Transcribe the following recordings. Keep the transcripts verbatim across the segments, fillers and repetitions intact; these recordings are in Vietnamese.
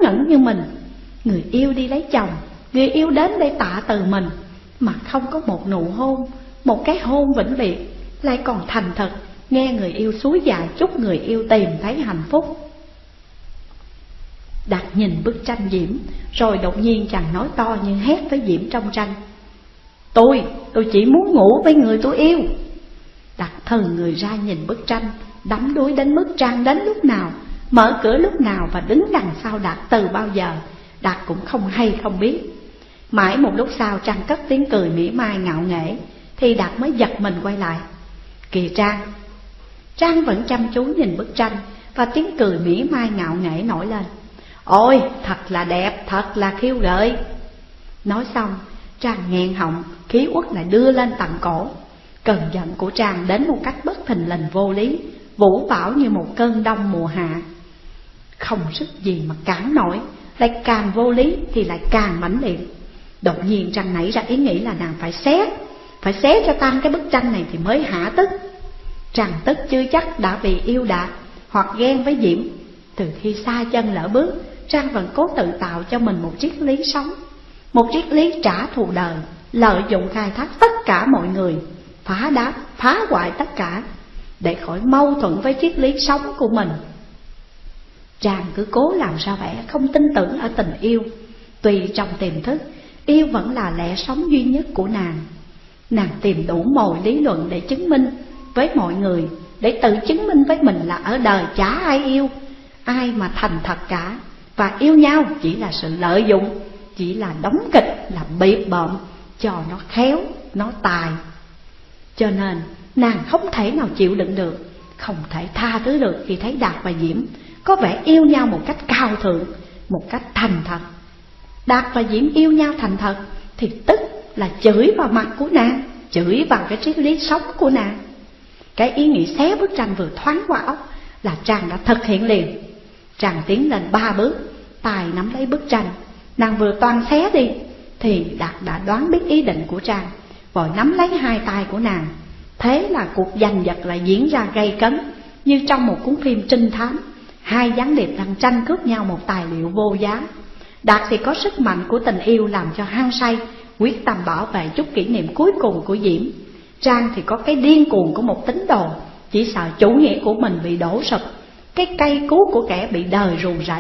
ngẩn như mình. Người yêu đi lấy chồng, người yêu đến để tạ từ mình, mà không có một nụ hôn, một cái hôn vĩnh biệt, lại còn thành thật nghe người yêu xúi dại chúc người yêu tìm thấy hạnh phúc. Đạt nhìn bức tranh Diễm, rồi đột nhiên chàng nói to như hét với Diễm trong tranh: Tôi, tôi chỉ muốn ngủ với người tôi yêu. Đạt thừ người ra nhìn bức tranh, đắm đuối đến mức Trang đến lúc nào, mở cửa lúc nào và đứng đằng sau Đạt từ bao giờ, Đạt cũng không hay không biết. Mãi một lúc sau Trang cất tiếng cười mỉa mai ngạo nghễ, thì Đạt mới giật mình quay lại. Kìa Trang! Trang vẫn chăm chú nhìn bức tranh, và tiếng cười mỉa mai ngạo nghễ nổi lên: Ôi, thật là đẹp, thật là khiêu gợi. Nói xong, Trang nghẹn họng, khí uất lại đưa lên tận cổ. Cơn giận của Trang đến một cách bất thình lình vô lý, vũ bão như một cơn đông mùa hạ. Không sức gì mà cản nổi, lại càng vô lý thì lại càng mãnh liệt. Đột nhiên Trang nảy ra ý nghĩ là nàng phải xé, phải xé cho tan cái bức tranh này thì mới hả tức. Trang tức chưa chắc đã vì yêu Đạt hoặc ghen với Diễm. Từ khi xa chân lỡ bước, Trang vẫn cố tự tạo cho mình một triết lý sống, một triết lý trả thù đời, lợi dụng khai thác tất cả mọi người, phá đám, phá hoại tất cả, để khỏi mâu thuẫn với triết lý sống của mình. Trang cứ cố làm ra vẻ không tin tưởng ở tình yêu, tuy trong tiềm thức, yêu vẫn là lẽ sống duy nhất của nàng. Nàng tìm đủ mọi lý luận để chứng minh với mọi người, để tự chứng minh với mình là ở đời chả ai yêu, ai mà thành thật cả, và yêu nhau chỉ là sự lợi dụng, chỉ là đóng kịch, là bịp bợm cho nó khéo, nó tài. Cho nên nàng không thể nào chịu đựng được, không thể tha thứ được khi thấy Đạt và Diễm có vẻ yêu nhau một cách cao thượng, một cách thành thật. Đạt và Diễm yêu nhau thành thật thì tức là chửi vào mặt của nàng, chửi vào cái triết lý sống của nàng. Cái ý nghĩ xé bức tranh vừa thoáng qua óc là Trang đã thực hiện liền. Trang tiến lên ba bước, tay nắm lấy bức tranh. Nàng vừa toan xé đi thì Đạt đã đoán biết ý định của Trang, vội nắm lấy hai tay của nàng. Thế là cuộc giành giật lại diễn ra gay cấn, như trong một cuốn phim trinh thám. Hai gián điệp đang tranh cướp nhau một tài liệu vô giá. Đạt thì có sức mạnh của tình yêu làm cho hăng say, quyết tâm bảo vệ chút kỷ niệm cuối cùng của Diễm. Trang thì có cái điên cuồng của một tín đồ, chỉ sợ chủ nghĩa của mình bị đổ sụp, cái cây cú của kẻ bị đời ruồng rẫy.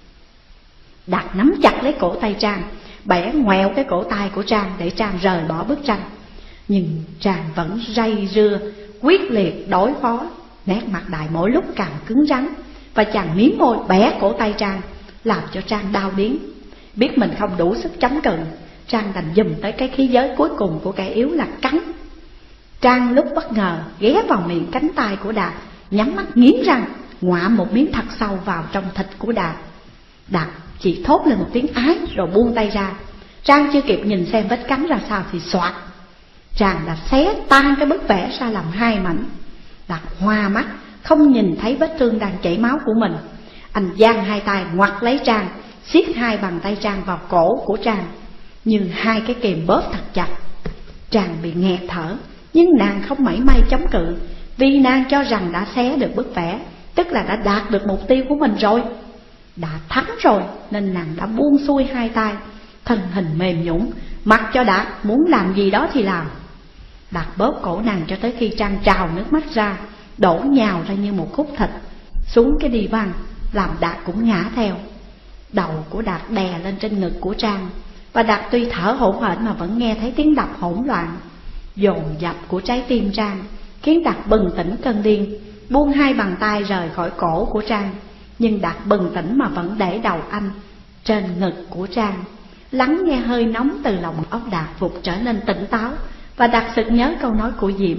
Đạt nắm chặt lấy cổ tay Trang, bẻ ngoẹo cái cổ tay của Trang để Trang rời bỏ bức tranh. Nhưng Trang vẫn dây dưa, quyết liệt đối phó, nét mặt Đại mỗi lúc càng cứng rắn, và chàng miếm môi bẻ cổ tay Trang, làm cho Trang đau điếng. Biết mình không đủ sức chống cự, Trang đành dùm tới cái khí giới cuối cùng của kẻ yếu là cắn. Trang lúc bất ngờ ghé vào miệng cánh tay của Đạt, nhắm mắt nghiến răng, ngoạm một miếng thật sâu vào trong thịt của Đạt. Đạt chỉ thốt lên một tiếng ái rồi buông tay ra. Trang chưa kịp nhìn xem vết cắn ra sao thì xoạt, Trang đã xé tan cái bức vẽ ra làm hai mảnh. Đạt hoa mắt, không nhìn thấy vết thương đang chảy máu của mình. Anh giang hai tay ngoặt lấy Trang, siết hai bàn tay Trang vào cổ của Trang như hai cái kìm bóp thật chặt. Trang bị nghẹt thở, nhưng nàng không mảy may chống cự, vì nàng cho rằng đã xé được bức vẽ, tức là đã đạt được mục tiêu của mình rồi. Đã thắng rồi nên nàng đã buông xuôi hai tay, thân hình mềm nhũn, mặc cho Đạt muốn làm gì đó thì làm. Đạt bóp cổ nàng cho tới khi Trang trào nước mắt ra, đổ nhào ra như một khúc thịt xuống cái đi văn, làm Đạt cũng ngã theo. Đầu của Đạt đè lên trên ngực của Trang, và Đạt tuy thở hổn hển mà vẫn nghe thấy tiếng đập hỗn loạn, dồn dập của trái tim Trang, khiến Đạt bừng tỉnh cơn điên, buông hai bàn tay rời khỏi cổ của Trang. Nhưng Đạt bừng tỉnh mà vẫn để đầu anh trên ngực của Trang, lắng nghe hơi nóng từ lòng óc Đạt vụt trở nên tỉnh táo, và Đạt sực nhớ câu nói của Diễm.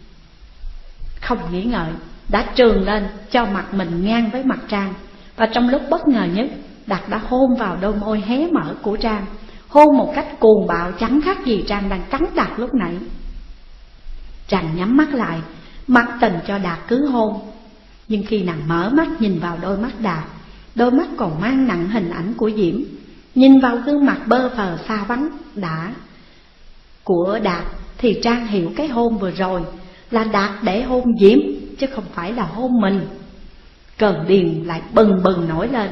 Không nghĩ ngợi, đã trườn lên cho mặt mình ngang với mặt Trang, và trong lúc bất ngờ nhất, Đạt đã hôn vào đôi môi hé mở của Trang, hôn một cách cuồng bạo chẳng khác gì Trang đang cắn Đạt lúc nãy. Trang nhắm mắt lại, mặc tình cho Đạt cứ hôn. Nhưng khi nàng mở mắt nhìn vào đôi mắt Đạt, đôi mắt còn mang nặng hình ảnh của Diễm, nhìn vào gương mặt bơ phờ xa vắng đã của Đạt, thì Trang hiểu cái hôn vừa rồi là Đạt để hôn Diễm, chứ không phải là hôn mình. Cơn điên lại bừng bừng nổi lên,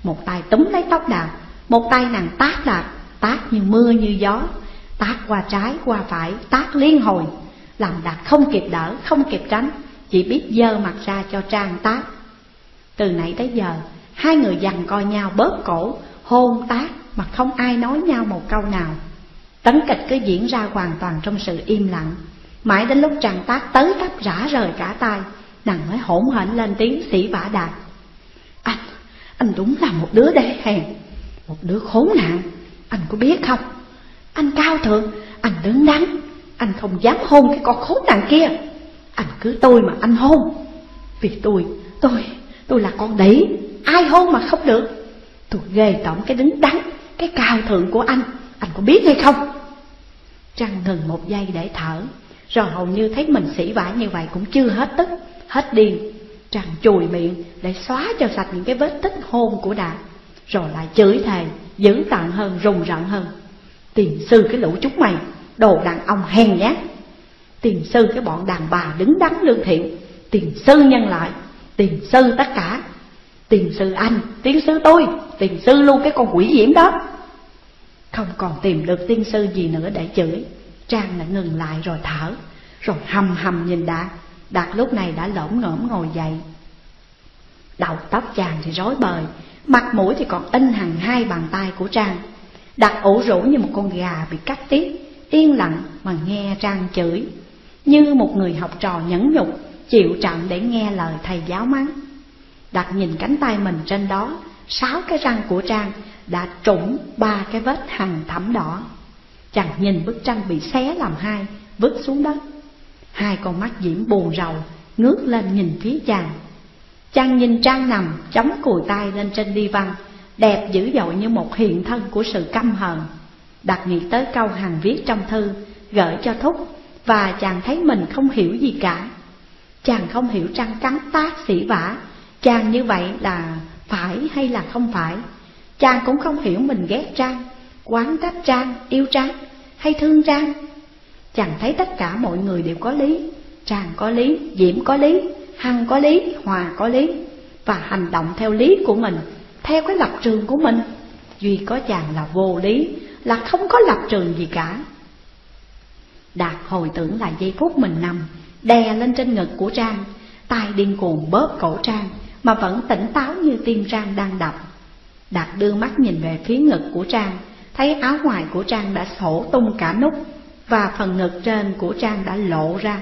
Một tay túm lấy tóc Đạt, một tay nàng tát Đạt, tát như mưa như gió, tát qua trái qua phải, tát liên hồi, làm Đạt không kịp đỡ, không kịp tránh, chỉ biết giơ mặt ra cho Trang tát. Từ nãy tới giờ, hai người giằng co nhau bóp cổ, hôn tát mà không ai nói nhau một câu nào. Tấn kịch cứ diễn ra hoàn toàn trong sự im lặng. Mãi đến lúc Trang tát tới tấp rã rời cả tay, nàng mới hỗn hển lên tiếng sỉ vả Đạt: Anh, anh đúng là một đứa đê hèn, một đứa khốn nạn. Anh có biết không, anh cao thượng, anh đứng đắn, anh không dám hôn cái con khốn nạn kia. Anh cứ tôi mà anh hôn. Vì tôi, tôi, tôi là con đĩ, ai hôn mà không được. Tôi ghê tởm cái đứng đắn, cái cao thượng của anh, anh có biết hay không? Trang ngừng một giây để thở, rồi hầu như thấy mình sỉ vả như vậy cũng chưa hết tức, hết điên. Trang chùi miệng để xóa cho sạch những cái vết tích hôn của Đạt, rồi lại chửi thề, dữ tợn hơn, rùng rợn hơn: Tiền sư cái lũ chúng mày, đồ đàn ông hèn nhát. Tiền sư cái bọn đàn bà đứng đắn lương thiện. Tiền sư nhân lại, tiền sư tất cả. Tiền sư anh, tiền sư tôi, tiền sư luôn cái con quỷ diễm đó. Không còn tìm được tiên sư gì nữa để chửi, Trang lại ngừng lại rồi thở, rồi hầm hầm nhìn Đạt. Đạt lúc này đã lổm ngổm ngồi dậy. Đầu tóc chàng thì rối bời, mặt mũi thì còn in hằn hai bàn tay của Trang. Đạt ủ rũ như một con gà bị cắt tiết, yên lặng mà nghe Trang chửi, như một người học trò nhẫn nhục chịu trận để nghe lời thầy giáo mắng. Đạt nhìn cánh tay mình trên đó, sáu cái răng của Trang đã trũng ba cái vết hằn thẫm đỏ. Chàng nhìn bức tranh bị xé làm hai, vứt xuống đất. Hai con mắt diễm buồn rầu ngước lên nhìn phía chàng. Chàng nhìn Trang nằm chống cùi tay lên trên đi văn, đẹp dữ dội như một hiện thân của sự căm hờn. Đạt nghĩ tới câu Hằng viết trong thư gửi cho Thúc, và chàng thấy mình không hiểu gì cả. Chàng không hiểu Trang cắn tát sỉ vả chàng như vậy là phải hay là không phải. Chàng cũng không hiểu mình ghét Trang, oán trách Trang, yêu Trang hay thương Trang. Chàng thấy tất cả mọi người đều có lý. Trang có lý, Diễm có lý, Hằng có lý, Hòa có lý, và hành động theo lý của mình, theo cái lập trường của mình. Duy có chàng là vô lý, là không có lập trường gì cả. Đạt hồi tưởng lại giây phút mình nằm đè lên trên ngực của Trang, tay điên cuồng bóp cổ Trang mà vẫn tỉnh táo như tim Trang đang đập. Đạt đưa mắt nhìn về phía ngực của Trang, thấy áo ngoài của Trang đã xổ tung cả nút, và phần ngực trên của Trang đã lộ ra,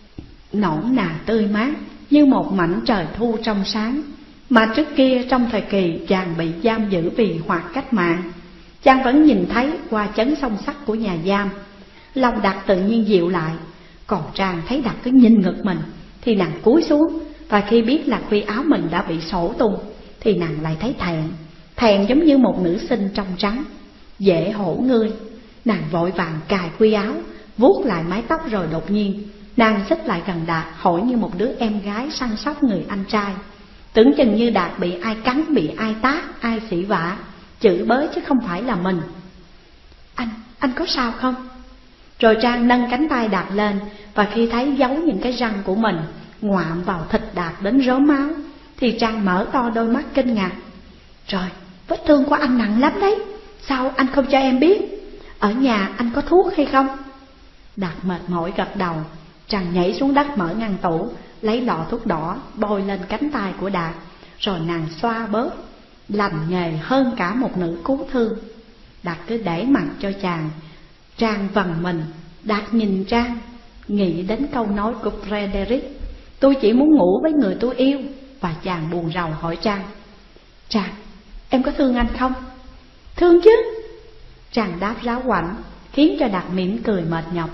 nõn nà tươi mát như một mảnh trời thu trong sáng. Mà trước kia trong thời kỳ chàng bị giam giữ vì hoạt cách mạng, chàng vẫn nhìn thấy qua chấn song sắt của nhà giam. Lòng Đạt tự nhiên dịu lại. Còn Trang thấy Đạt cứ nhìn ngực mình thì nàng cúi xuống, và khi biết là khuy áo mình đã bị xổ tung thì nàng lại thấy thẹn, thẹn giống như một nữ sinh trong trắng, dễ hổ ngươi. Nàng vội vàng cài khuy áo, vuốt lại mái tóc, rồi đột nhiên nàng xích lại gần Đạt, hỏi như một đứa em gái săn sóc người anh trai. Tưởng chừng như Đạt bị ai cắn, bị ai tát, ai sỉ vả, chửi bới chứ không phải là mình. Anh, anh có sao không? Rồi Trang nâng cánh tay Đạt lên, và khi thấy giấu những cái răng của mình ngoạm vào thịt Đạt đến rớm máu, thì Trang mở to đôi mắt kinh ngạc. Rồi, vết thương của anh nặng lắm đấy, sao anh không cho em biết? Ở nhà anh có thuốc hay không? Đạt mệt mỏi gật đầu. Trang nhảy xuống đất mở ngăn tủ, lấy lọ thuốc đỏ bôi lên cánh tay của Đạt, rồi nàng xoa bớt, lành nghề hơn cả một nữ cứu thương. Đạt cứ để mặc cho chàng. Trang vần mình. Đạt nhìn Trang, nghĩ đến câu nói của Frederick: tôi chỉ muốn ngủ với người tôi yêu. Và chàng buồn rầu hỏi Trang: Trang, em có thương anh không? Thương chứ. Trang đáp ráo quạnh, khiến cho Đạt mỉm cười mệt nhọc.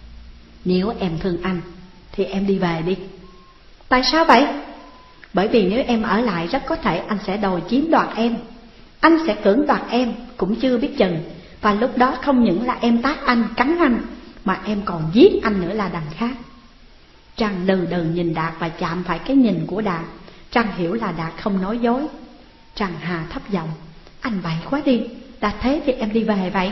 Nếu em thương anh thì em đi về đi. Tại sao vậy? Bởi vì nếu em ở lại rất có thể anh sẽ đòi chiếm đoạt em. Anh sẽ cưỡng đoạt em cũng chưa biết chừng. Và lúc đó không những là em tát anh, cắn anh, mà em còn giết anh nữa là đằng khác. Trang lừ đừ nhìn Đạt và chạm phải cái nhìn của Đạt. Trang hiểu là Đạt không nói dối. Trang hà thấp giọng: anh bậy quá đi, đã thế thì em đi về vậy.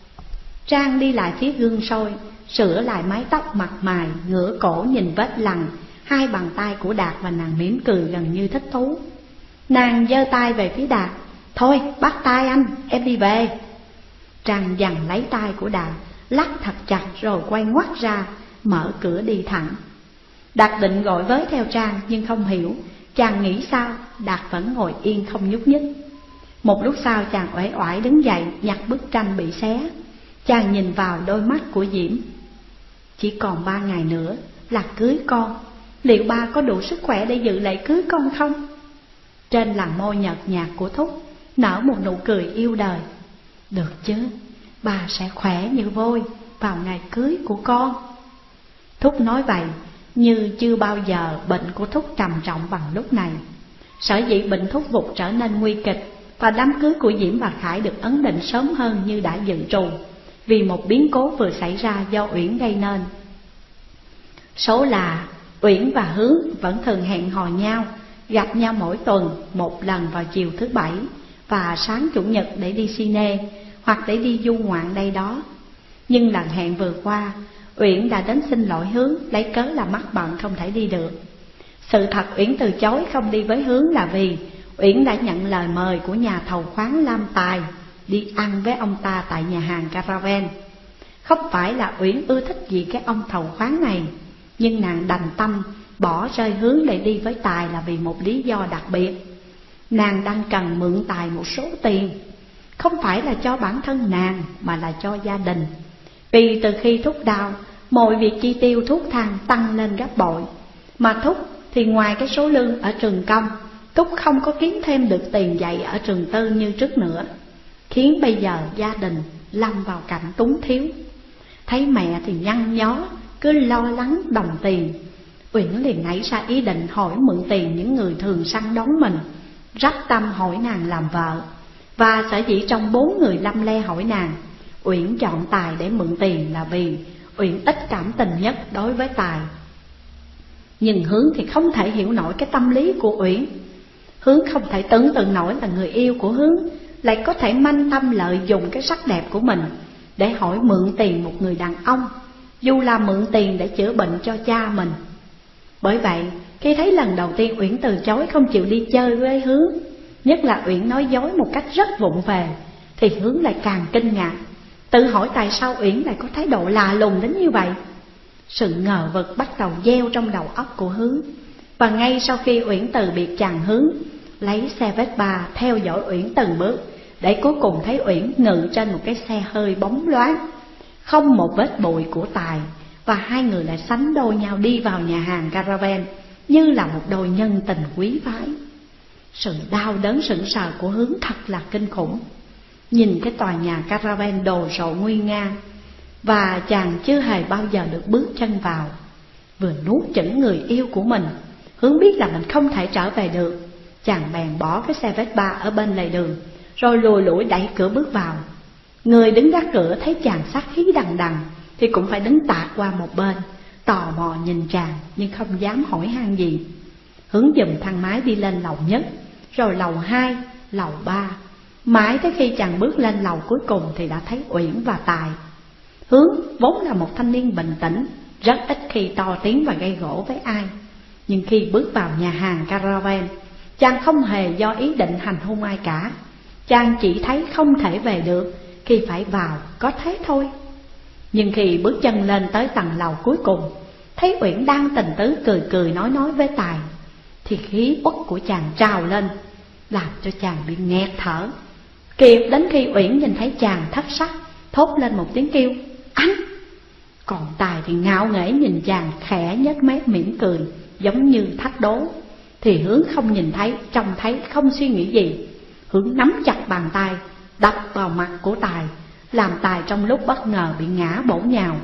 Trang đi lại phía gương soi, sửa lại mái tóc mặt mày, ngửa cổ nhìn vết lằn hai bàn tay của Đạt, và nàng mỉm cười gần như thích thú. Nàng giơ tay về phía Đạt, Thôi bắt tay anh, em đi về. Trang giằng lấy tay của Đạt, lắc thật chặt rồi quay ngoắt ra, mở cửa đi thẳng. Đạt định gọi với theo Trang nhưng không hiểu chàng nghĩ sao. Đạt vẫn ngồi yên không nhúc nhích. Một lúc sau chàng uể oải đứng dậy nhặt bức tranh bị xé. Chàng nhìn vào đôi mắt của Diễm. Chỉ còn ba ngày nữa là cưới con, liệu ba có đủ sức khỏe để dự lễ cưới con không? Trên làn môi nhợt nhạt của Thúc nở một nụ cười yêu đời. Được chứ, ba sẽ khỏe như vôi vào ngày cưới của con. Thúc nói vậy như chưa bao giờ bệnh của Thúc trầm trọng bằng lúc này. Sở dĩ bệnh Thúc vụt trở nên nguy kịch và đám cưới của Diễm và Khải được ấn định sớm hơn như đã dự trù, vì một biến cố vừa xảy ra do Uyển gây nên. Số là Uyển và Hướng vẫn thường hẹn hò nhau, gặp nhau mỗi tuần một lần vào chiều thứ bảy và sáng chủ nhật để đi cine hoặc để đi du ngoạn đây đó. Nhưng lần hẹn vừa qua, Uyển đã đến xin lỗi Hướng lấy cớ là mắc bận không thể đi được. Sự thật Uyển từ chối không đi với Hướng là vì Uyển đã nhận lời mời của nhà thầu khoáng Lam Tài đi ăn với ông ta tại nhà hàng Caravan. Không phải là Uyển ưa thích gì cái ông thầu khoáng này, nhưng nàng đành tâm bỏ rơi Hướng để đi với Tài là vì một lý do đặc biệt. Nàng đang cần mượn Tài một số tiền, không phải là cho bản thân nàng mà là cho gia đình. Vì từ khi Thúc đau, mọi việc chi tiêu thuốc thang tăng lên gấp bội. Mà Thúc thì ngoài cái số lương ở trường công, Thúc không có kiếm thêm được tiền dạy ở trường tư như trước nữa, khiến bây giờ gia đình lâm vào cảnh túng thiếu. Thấy mẹ thì nhăn nhó, cứ lo lắng đồng tiền, Uyển liền nảy ra ý định hỏi mượn tiền những người thường săn đón mình, rắp tâm hỏi nàng làm vợ. Và sở dĩ trong bốn người lăm le hỏi nàng, Uyển chọn Tài để mượn tiền là vì Uyển ít cảm tình nhất đối với Tài. Nhưng Hướng thì không thể hiểu nổi cái tâm lý của Uyển. Hướng không thể tưởng tượng nổi là người yêu của Hướng lại có thể manh tâm lợi dụng cái sắc đẹp của mình để hỏi mượn tiền một người đàn ông, dù là mượn tiền để chữa bệnh cho cha mình. Bởi vậy khi thấy lần đầu tiên Uyển từ chối không chịu đi chơi với Hướng, nhất là Uyển nói dối một cách rất vụng về, thì Hướng lại càng kinh ngạc, tự hỏi tại sao Uyển lại có thái độ lạ lùng đến như vậy. Sự ngờ vực bắt đầu gieo trong đầu óc của Hướng. Và ngay sau khi Uyển từ biệt chàng Hướng, lấy xe Vespa theo dõi Uyển từng bước, để cuối cùng thấy Uyển ngự trên một cái xe hơi bóng loáng, không một vết bụi của Tài. Và hai người lại sánh đôi nhau đi vào nhà hàng Caravan như là một đôi nhân tình quý phái. Sự đau đớn sững sờ của Hướng thật là kinh khủng. Nhìn cái tòa nhà Caravan đồ sộ nguy nga, và chàng chưa hề bao giờ được bước chân vào. Vừa nuốt chửng người yêu của mình, Hướng biết là mình không thể trở về được. Chàng bèn bỏ cái xe Vespa ở bên lề đường, rồi lùi lủi đẩy cửa bước vào. Người đứng gác cửa thấy chàng sát khí đằng đằng thì cũng phải đứng tạt qua một bên, tò mò nhìn chàng nhưng không dám hỏi han gì. Hướng giùm thang máy đi lên lầu nhất, rồi lầu hai, lầu ba. Mãi tới khi chàng bước lên lầu cuối cùng thì đã thấy Uyển và Tài. Hướng vốn là một thanh niên bình tĩnh, rất ít khi to tiếng và gây gổ với ai. Nhưng khi bước vào nhà hàng Caravan, chàng không hề do ý định hành hung ai cả. Chàng chỉ thấy không thể về được, khi phải vào có thế thôi. Nhưng khi bước chân lên tới tầng lầu cuối cùng, thấy Uyển đang tình tứ cười cười nói nói với Tài, thì khí uất của chàng trào lên, làm cho chàng bị nghẹt thở. Kịp đến khi Uyển nhìn thấy chàng thất sắc, thốt lên một tiếng kêu anh. Còn Tài thì ngạo nghễ nhìn chàng khẽ nhếch mép mỉm cười, giống như thách đố. Thì Hướng không nhìn thấy, trông thấy, không suy nghĩ gì. Hướng nắm chặt bàn tay, đập vào mặt của Tài, làm Tài trong lúc bất ngờ bị ngã bổ nhào.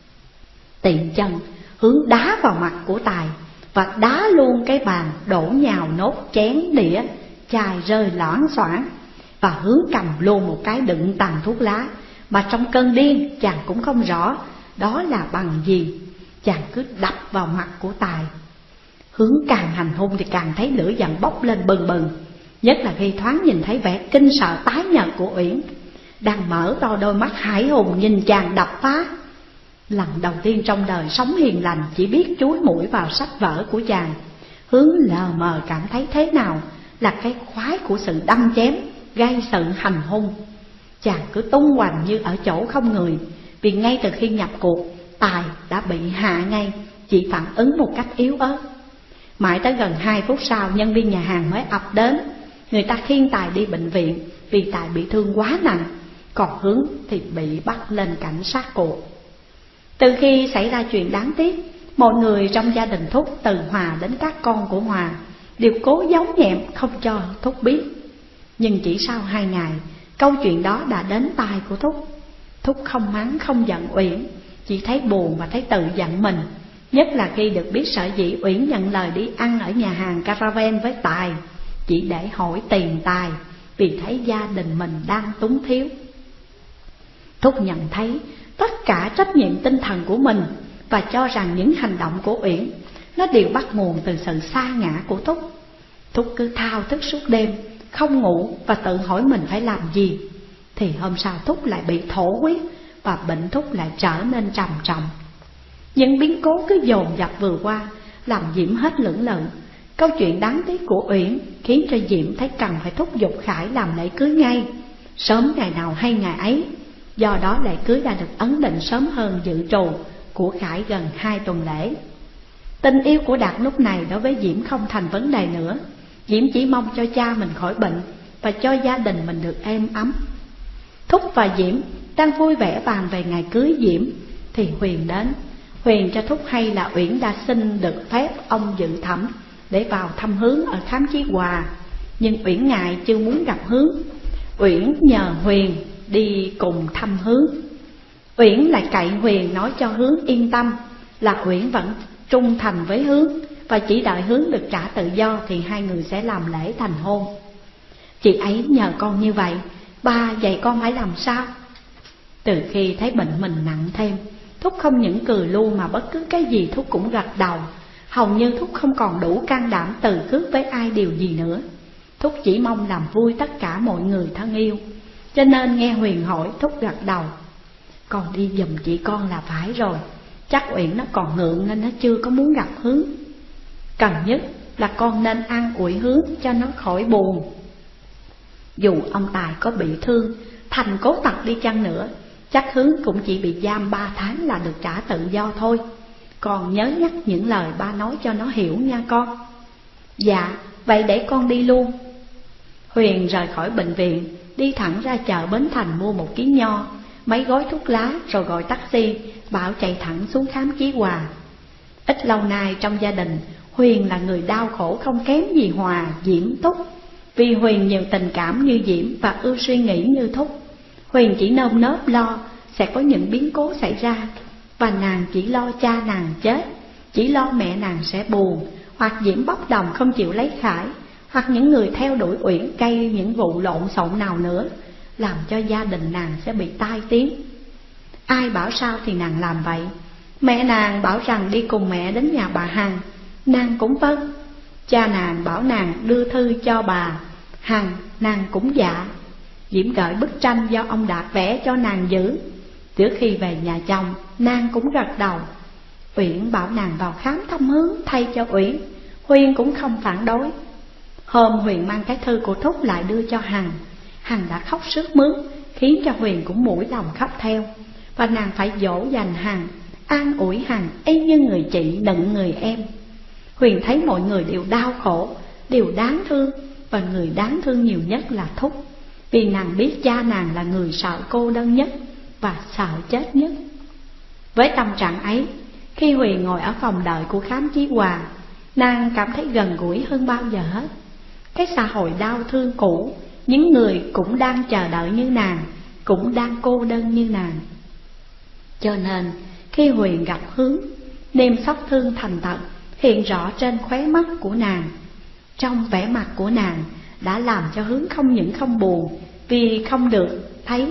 Tiện chân, Hướng đá vào mặt của Tài, và đá luôn cái bàn, đổ nhào nốt chén đĩa, chai rơi loảng xoảng. Và Hướng cầm luôn một cái đựng tàn thuốc lá, mà trong cơn điên chàng cũng không rõ đó là bằng gì. Chàng cứ đập vào mặt của Tài. Hướng càng hành hung thì càng thấy lửa giận bốc lên bừng bừng, nhất là khi thoáng nhìn thấy vẻ kinh sợ tái nhợt của Uyển, đang mở to đôi mắt hải hùng nhìn chàng đập phá. Lần đầu tiên trong đời sống hiền lành chỉ biết chúi mũi vào sách vở của chàng, Hướng lờ mờ cảm thấy thế nào là cái khoái của sự đâm chém gây sự hành hung. Chàng cứ tung hoành như ở chỗ không người, vì ngay từ khi nhập cuộc, Tài đã bị hạ ngay, chỉ phản ứng một cách yếu ớt. Mãi tới gần hai phút sau, nhân viên nhà hàng mới ập đến. Người ta khiêng Tài đi bệnh viện vì Tài bị thương quá nặng, còn Hướng thì bị bắt lên cảnh sát cuộc. Từ khi xảy ra chuyện đáng tiếc, mọi người trong gia đình Thúc, từ Hòa đến các con của Hòa, đều cố giấu nhẹm không cho Thúc biết. Nhưng chỉ sau hai ngày, câu chuyện đó đã đến tai của Thúc. Thúc không mắng không giận Uyển, chỉ thấy buồn và thấy tự giận mình. Nhất là khi được biết sở dĩ Uyển nhận lời đi ăn ở nhà hàng Caravan với Tài chỉ để hỏi tiền Tài, vì thấy gia đình mình đang túng thiếu. Thúc nhận thấy tất cả trách nhiệm tinh thần của mình, và cho rằng những hành động của Uyển nó đều bắt nguồn từ sự sa ngã của Thúc. Thúc cứ thao thức suốt đêm, không ngủ và tự hỏi mình phải làm gì. Thì hôm sau Thúc lại bị thổ huyết, và bệnh Thúc lại trở nên trầm trọng. Những biến cố cứ dồn dập vừa qua làm Diễm hết lưỡng lự. Câu chuyện đáng tiếc của Uyển khiến cho Diễm thấy cần phải thúc giục Khải làm lễ cưới ngay, sớm ngày nào hay ngày ấy. Do đó lễ cưới đã được ấn định sớm hơn dự trù của Khải gần hai tuần lễ. Tình yêu của Đạt lúc này đối với Diễm không thành vấn đề nữa. Diễm chỉ mong cho cha mình khỏi bệnh và cho gia đình mình được êm ấm. Thúc và Diễm đang vui vẻ bàn về ngày cưới Diễm thì Huyền đến. Huyền cho Thúc hay là Uyển đã xin được phép ông dự thẩm để vào thăm Hướng ở Khám Chí Hòa, nhưng Uyển ngại chưa muốn gặp Hướng. Uyển nhờ Huyền đi cùng thăm Hướng. Uyển lại cậy Huyền nói cho Hướng yên tâm là Uyển vẫn trung thành với Hướng, và chỉ đợi Hướng được trả tự do thì hai người sẽ làm lễ thành hôn. Chị ấy nhờ con như vậy, ba dạy con phải làm sao? Từ khi thấy bệnh mình nặng thêm, Thúc không những cười luôn mà bất cứ cái gì Thúc cũng gật đầu. Hầu như Thúc không còn đủ can đảm từ khước với ai điều gì nữa. Thúc chỉ mong làm vui tất cả mọi người thân yêu. Cho nên nghe Huyền hỏi, Thúc gật đầu. Con đi giùm chị con là phải rồi. Chắc Uyển nó còn ngượng nên nó chưa có muốn gặp Hướng. Cần nhất là con nên an ủi Hướng cho nó khỏi buồn. Dù ông Tài có bị thương, thành cố tật đi chăng nữa, chắc Hướng cũng chỉ bị giam ba tháng là được trả tự do thôi. Con nhớ nhắc những lời ba nói cho nó hiểu nha con. Dạ, vậy để con đi luôn. Huyền rời khỏi bệnh viện, đi thẳng ra chợ Bến Thành mua một ký nho, mấy gói thuốc lá, rồi gọi taxi bảo chạy thẳng xuống Khám Chí Hòa. Ít lâu nay trong gia đình, Huyền là người đau khổ không kém gì Hòa, Diễm, Thúc. Vì Huyền nhiều tình cảm như Diễm và ưa suy nghĩ như Thúc, Huyền chỉ nơm nớp lo sẽ có những biến cố xảy ra, và nàng chỉ lo cha nàng chết, chỉ lo mẹ nàng sẽ buồn, hoặc Diễm bốc đồng không chịu lấy Khải, hoặc những người theo đuổi Uyển gây những vụ lộn xộn nào nữa, làm cho gia đình nàng sẽ bị tai tiếng. Ai bảo sao thì nàng làm vậy. Mẹ nàng bảo rằng đi cùng mẹ đến nhà bà Hằng, nàng cũng vâng. Cha nàng bảo nàng đưa thư cho bà Hằng, nàng cũng dạ. Diễm gửi bức tranh do ông Đạt vẽ cho nàng giữ. Trước khi về nhà chồng, nàng cũng gật đầu. Uyển bảo nàng vào khám thăm Hướng thay cho Uyển, Huyền cũng không phản đối. Hôm Huyền mang cái thư của Thúc lại đưa cho Hằng, Hằng đã khóc sướt mướt, khiến cho Huyền cũng mũi lòng khóc theo. Và nàng phải dỗ dành Hằng, an ủi Hằng y như người chị nựng người em. Huyền thấy mọi người đều đau khổ, đều đáng thương, và người đáng thương nhiều nhất là Thúc, vì nàng biết cha nàng là người sợ cô đơn nhất và sợ chết nhất. Với tâm trạng ấy, khi Huyền ngồi ở phòng đợi của Khám Chí Hòa, nàng cảm thấy gần gũi hơn bao giờ hết. Cái xã hội đau thương cũ, những người cũng đang chờ đợi như nàng, cũng đang cô đơn như nàng. Cho nên khi Huyền gặp Hướng, niềm xót thương thành tật hiện rõ trên khóe mắt của nàng. Trong vẻ mặt của nàng đã làm cho Hướng không những không buồn vì không được thấy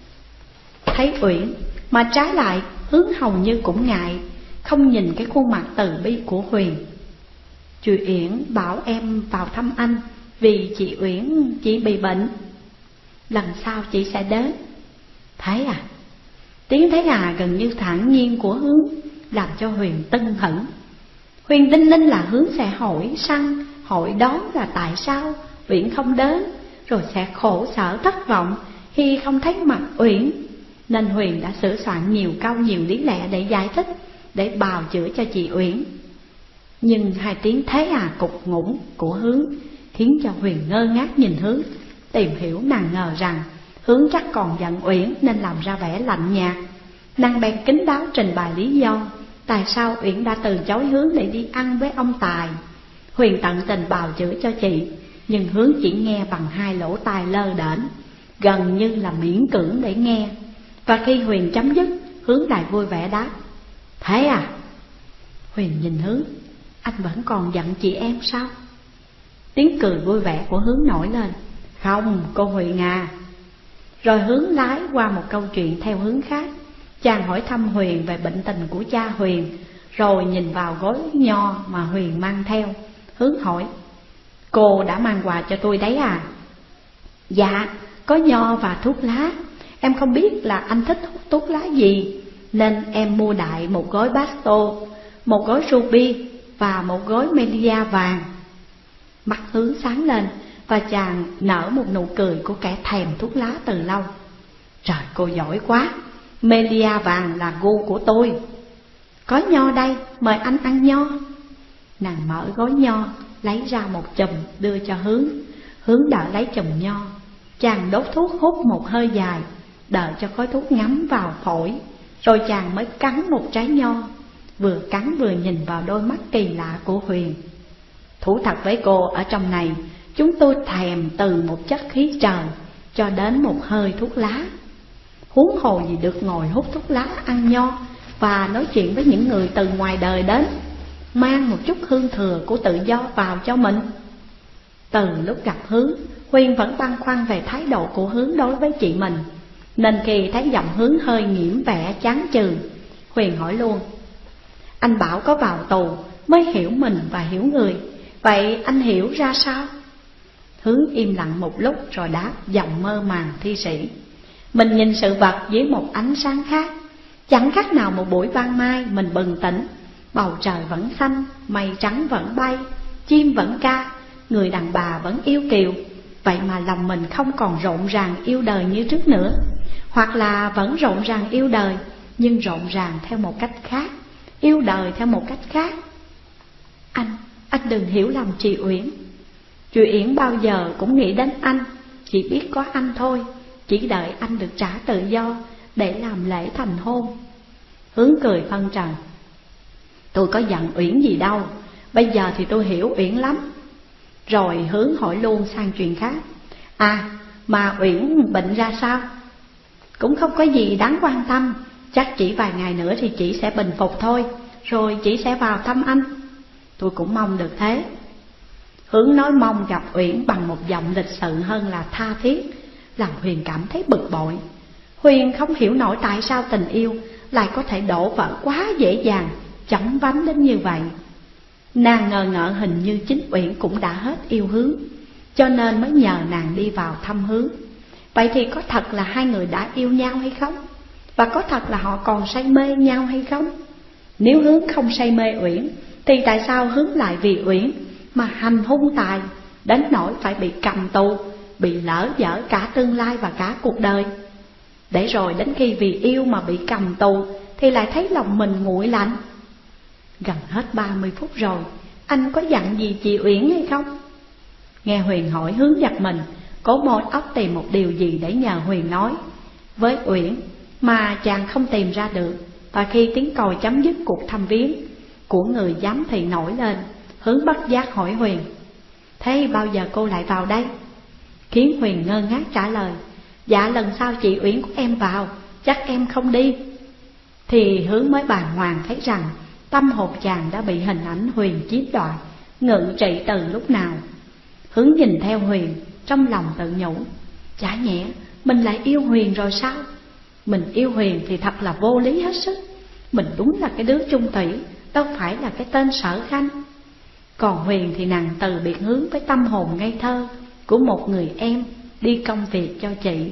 thấy Uyển, mà trái lại Hướng hầu như cũng ngại, không nhìn cái khuôn mặt từ bi của Huyền. Chị Uyển bảo em vào thăm anh vì chị Uyển chị bị bệnh, lần sau chị sẽ đến. Thấy à? Tiếng thấy à gần như thản nhiên của Hướng làm cho Huyền tưng hững. Huyền đinh ninh là Hướng sẽ hỏi săn, hỏi đón là tại sao Uyển không đến, rồi sẽ khổ sở thất vọng khi không thấy mặt Uyển. Nên Huyền đã sửa soạn nhiều câu nhiều lý lẽ để giải thích, để bào chữa cho chị Uyển. Nhưng hai tiếng thế à cục ngủng của Hướng khiến cho Huyền ngơ ngác nhìn Hướng, tìm hiểu nàng ngờ rằng Hướng chắc còn giận Uyển nên làm ra vẻ lạnh nhạt. Nàng bèn kín đáo trình bày lý do tại sao Uyển đã từ chối Hướng để đi ăn với ông Tài. Huyền tận tình bào chữa cho chị, nhưng Hướng chỉ nghe bằng hai lỗ tai lơ đễnh, gần như là miễn cưỡng để nghe. Và khi Huyền chấm dứt, Hướng lại vui vẻ đáp: thế à? Huyền nhìn Hướng: anh vẫn còn giận chị em sao? Tiếng cười vui vẻ của Hướng nổi lên: không, cô Huyền à. Rồi Hướng lái qua một câu chuyện theo hướng khác. Chàng hỏi thăm Huyền về bệnh tình của cha Huyền, rồi nhìn vào gói nho mà Huyền mang theo. Hướng hỏi: cô đã mang quà cho tôi đấy à? Dạ, có nho và thuốc lá. Em không biết là anh thích hút thuốc lá gì, nên em mua đại một gói Basto, một gói Ruby và một gói Melia vàng. Mắt Hướng sáng lên và chàng nở một nụ cười của kẻ thèm thuốc lá từ lâu. Trời, cô giỏi quá, Melia vàng là gu của tôi. Có nho đây, mời anh ăn nho. Nàng mở gói nho, lấy ra một chùm đưa cho Hướng. Hướng đợi lấy chùm nho. Chàng đốt thuốc hút một hơi dài, đợi cho khói thuốc ngấm vào phổi, rồi chàng mới cắn một trái nho, vừa cắn vừa nhìn vào đôi mắt kỳ lạ của Huyền. Thú thật với cô, ở trong này chúng tôi thèm từ một chất khí trời cho đến một hơi thuốc lá. Huống hồ gì được ngồi hút thuốc lá, ăn nho và nói chuyện với những người từ ngoài đời đến, mang một chút hương thừa của tự do vào cho mình. Từ lúc gặp Hướng, Huyền vẫn băn khoăn về thái độ của Hướng đối với chị mình, nên khi thấy giọng Hướng hơi nhiễm vẻ chán chừ, Huyền hỏi luôn: anh bảo có vào tù mới hiểu mình và hiểu người, vậy anh hiểu ra sao? Hướng im lặng một lúc rồi đáp giọng mơ màng thi sĩ: mình nhìn sự vật dưới một ánh sáng khác. Chẳng khác nào một buổi ban mai mình bừng tỉnh, bầu trời vẫn xanh, mây trắng vẫn bay, chim vẫn ca, người đàn bà vẫn yêu kiều. Vậy mà lòng mình không còn rộn ràng yêu đời như trước nữa, hoặc là vẫn rộn ràng yêu đời, nhưng rộn ràng theo một cách khác, yêu đời theo một cách khác. Anh, anh đừng hiểu lầm chị Uyển. Chị Uyển bao giờ cũng nghĩ đến anh, chỉ biết có anh thôi, chỉ đợi anh được trả tự do để làm lễ thành hôn. Hướng cười phân trần: tôi có giận Uyển gì đâu, bây giờ thì tôi hiểu Uyển lắm. Rồi Hướng hỏi luôn sang chuyện khác: à, mà Uyển bệnh ra sao? Cũng không có gì đáng quan tâm, chắc chỉ vài ngày nữa thì chị sẽ bình phục thôi, rồi chị sẽ vào thăm anh. Tôi cũng mong được thế. Hướng nói mong gặp Uyển bằng một giọng lịch sự hơn là tha thiết, làm Huyền cảm thấy bực bội. Huyền không hiểu nổi tại sao tình yêu lại có thể đổ vỡ quá dễ dàng, chóng vánh đến như vậy. Nàng ngờ ngợ hình như chính Uyển cũng đã hết yêu Hướng, cho nên mới nhờ nàng đi vào thăm Hướng. Vậy thì có thật là hai người đã yêu nhau hay không? Và có thật là họ còn say mê nhau hay không? Nếu Hướng không say mê Uyển, thì tại sao Hướng lại vì Uyển mà hành hung Tài, đến nỗi phải bị cầm tù, bị lỡ dở cả tương lai và cả cuộc đời? Để rồi đến khi vì yêu mà bị cầm tù thì lại thấy lòng mình nguội lạnh. Gần hết ba mươi phút rồi, anh có dặn gì chị Uyển hay không? Nghe Huyền hỏi, Hướng giật mình, cố môi óc tìm một điều gì để nhờ Huyền nói với Uyển mà chàng không tìm ra được. Và khi tiếng còi chấm dứt cuộc thăm viếng của người giám thị nổi lên, Hướng bất giác hỏi Huyền: thế bao giờ cô lại vào đây? Khiến Huyền ngơ ngác trả lời: dạ lần sau chị Uyển của em vào, chắc em không đi. Thì Hướng mới bàng hoàng thấy rằng tâm hồn chàng đã bị hình ảnh Huyền chiếm đoạt, ngự trị từ lúc nào. Hướng nhìn theo Huyền, trong lòng tự nhủ: chả nhẽ mình lại yêu Huyền rồi sao? Mình yêu Huyền thì thật là vô lý hết sức. Mình đúng là cái đứa chung thủy, đâu phải là cái tên Sở Khanh. Còn Huyền thì nàng từ biệt Hướng với tâm hồn ngây thơ của một người em đi công việc cho chị.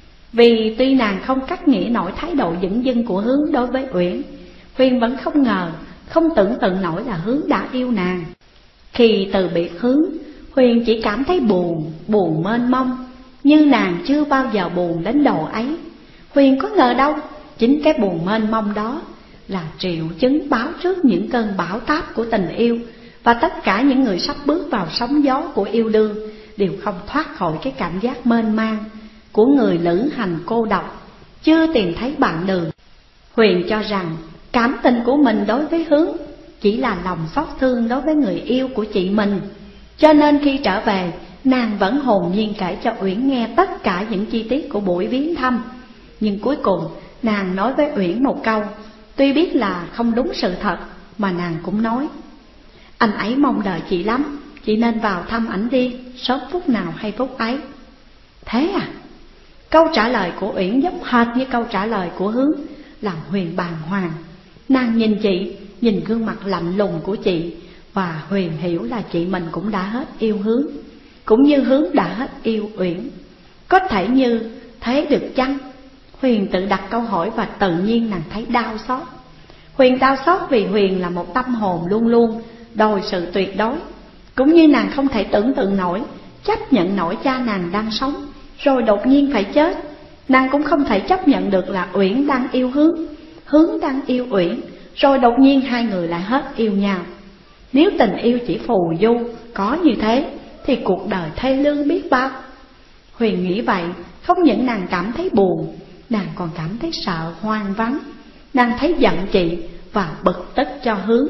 Vì tuy nàng không cắt nghĩa nổi thái độ dửng dưng của Hướng đối với Uyển, Huyền vẫn không ngờ, không tưởng tượng nổi là Hướng đã yêu nàng. Khi từ biệt Hướng, Huyền chỉ cảm thấy buồn, buồn mênh mông, như nàng chưa bao giờ buồn đến độ ấy. Huyền có ngờ đâu, chính cái buồn mênh mông đó là triệu chứng báo trước những cơn bão táp của tình yêu. Và tất cả những người sắp bước vào sóng gió của yêu đương đều không thoát khỏi cái cảm giác mênh mang của người lữ hành cô độc, chưa tìm thấy bạn đường. Huyền cho rằng cảm tình của mình đối với Hướng chỉ là lòng xót thương đối với người yêu của chị mình. Cho nên khi trở về, nàng vẫn hồn nhiên kể cho Uyển nghe tất cả những chi tiết của buổi viếng thăm. Nhưng cuối cùng nàng nói với Uyển một câu, tuy biết là không đúng sự thật, mà nàng cũng nói: anh ấy mong đợi chị lắm, chị nên vào thăm ảnh đi, sớm phút nào hay phút ấy. Thế à? Câu trả lời của Uyển giống hệt như câu trả lời của Hướng, làm Huyền bàng hoàng. Nàng nhìn chị, nhìn gương mặt lạnh lùng của chị, và Huyền hiểu là chị mình cũng đã hết yêu Hướng, cũng như Hướng đã hết yêu Uyển. Có thể như thế được chăng? Huyền tự đặt câu hỏi và tự nhiên nàng thấy đau xót. Huyền đau xót vì Huyền là một tâm hồn luôn luôn đòi sự tuyệt đối, cũng như nàng không thể tưởng tượng nổi, chấp nhận nổi cha nàng đang sống rồi đột nhiên phải chết. Nàng cũng không thể chấp nhận được là Uyển đang yêu Hướng, Hướng đang yêu Uyển, rồi đột nhiên hai người lại hết yêu nhau. Nếu tình yêu chỉ phù du có như thế thì cuộc đời thê lương biết bao. Huyền nghĩ vậy, không những nàng cảm thấy buồn, nàng còn cảm thấy sợ hoang vắng. Nàng thấy giận chị và bực tức cho Hướng.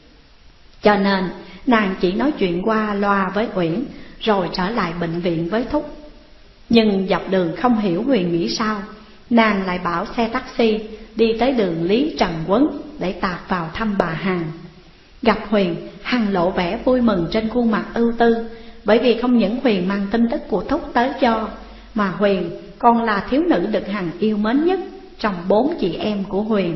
Cho nên nàng chỉ nói chuyện qua loa với Uyển, rồi trở lại bệnh viện với Thúc. Nhưng dọc đường không hiểu Huyền nghĩ sao, nàng lại bảo xe taxi đi tới đường Lý Trần Quấn để tạt vào thăm bà Hằng. Gặp Huyền, Hằng lộ vẻ vui mừng trên khuôn mặt ưu tư, bởi vì không những Huyền mang tin tức của Thúc tới cho, mà Huyền còn là thiếu nữ được Hằng yêu mến nhất trong bốn chị em của Huyền.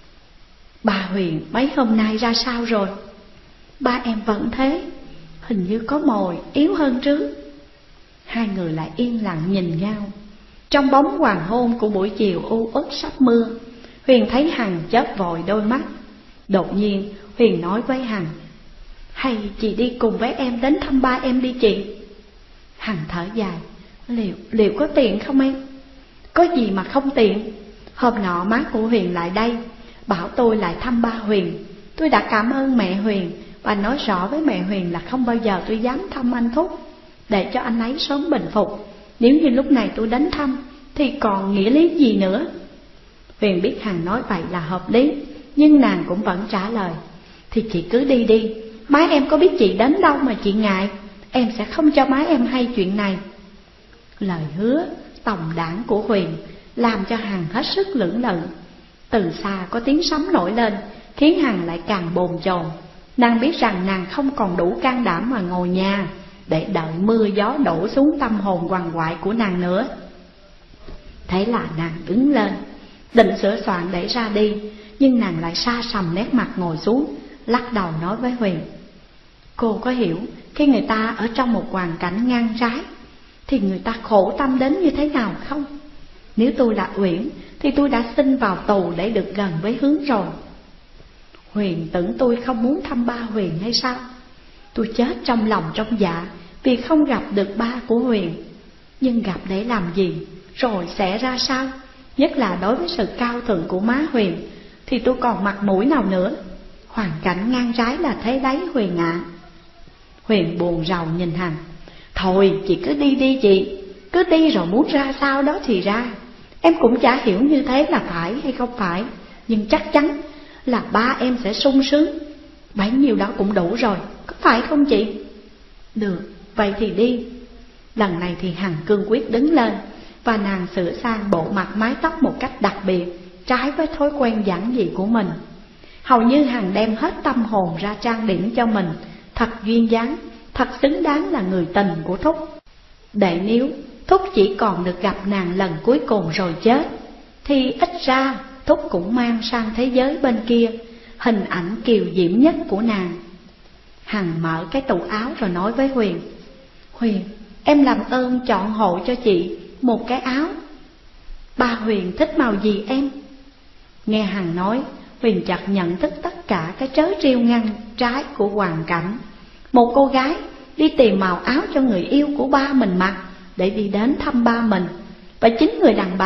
Bà Huyền mấy hôm nay ra sao rồi? Ba em vẫn thế, hình như có mồi, yếu hơn trước. Hai người lại yên lặng nhìn nhau. Trong bóng hoàng hôn của buổi chiều u uất sắp mưa, Huyền thấy Hằng chớp vội đôi mắt. Đột nhiên Huyền nói với Hằng: hay chị đi cùng với em đến thăm ba em đi chị. Hằng thở dài: Liệu, liệu có tiện không em? Có gì mà không tiện. Hôm nọ má của Huyền lại đây, bảo tôi lại thăm ba Huyền. Tôi đã cảm ơn mẹ Huyền và nói rõ với mẹ Huyền là không bao giờ tôi dám thăm anh Thúc, để cho anh ấy sớm bình phục. Nếu như lúc này tôi đến thăm thì còn nghĩa lý gì nữa. Huyền biết Hằng nói vậy là hợp lý, nhưng nàng cũng vẫn trả lời: thì chị cứ đi đi, má em có biết chị đến đâu mà chị ngại. Em sẽ không cho má em hay chuyện này. Lời hứa tòng đảng của Huyền làm cho Hằng hết sức lưỡng lự. Từ xa có tiếng sấm nổi lên, khiến Hằng lại càng bồn chồn. Nàng biết rằng nàng không còn đủ can đảm mà ngồi nhà để đợi mưa gió đổ xuống tâm hồn quằn quại của nàng nữa. Thế là nàng đứng lên, định sửa soạn để ra đi, nhưng nàng lại sa sầm nét mặt ngồi xuống, lắc đầu nói với Huyền: cô có hiểu khi người ta ở trong một hoàn cảnh ngang trái thì người ta khổ tâm đến như thế nào không? Nếu tôi là Uyển thì tôi đã xin vào tù để được gần với Hướng rồi. Huyền tưởng tôi không muốn thăm ba Huyền hay sao? Tôi chết trong lòng trong dạ vì không gặp được ba của Huyền. Nhưng gặp để làm gì, rồi sẽ ra sao? Nhất là đối với sự cao thượng của má Huyền thì tôi còn mặt mũi nào nữa. Hoàn cảnh ngang trái là thế đấy Huyền ạ. À. Huyền buồn rầu nhìn Hằng: thôi chị cứ đi đi chị, cứ đi rồi muốn ra sao đó thì ra. Em cũng chả hiểu như thế là phải hay không phải, nhưng chắc chắn là ba em sẽ sung sướng. Bấy nhiêu đó cũng đủ rồi, có phải không chị? Được, vậy thì đi. Lần này thì Hằng cương quyết đứng lên, và nàng sửa sang bộ mặt mái tóc một cách đặc biệt, trái với thói quen giản dị của mình. Hầu như Hằng đem hết tâm hồn ra trang điểm cho mình thật duyên dáng, thật xứng đáng là người tình của Thúc. Để nếu Thúc chỉ còn được gặp nàng lần cuối cùng rồi chết, thì ít ra Thúc cũng mang sang thế giới bên kia hình ảnh kiều diễm nhất của nàng. Hằng mở cái tủ áo rồi nói với Huyền: Huyền, em làm ơn chọn hộ cho chị một cái áo. Ba Huyền thích màu gì em? Nghe Hằng nói, Huyền chợt nhận thức tất cả cái trớ trêu ngăn trái của hoàn cảnh. Một cô gái đi tìm màu áo cho người yêu của ba mình mặc để đi đến thăm ba mình. Và chính người đàn bà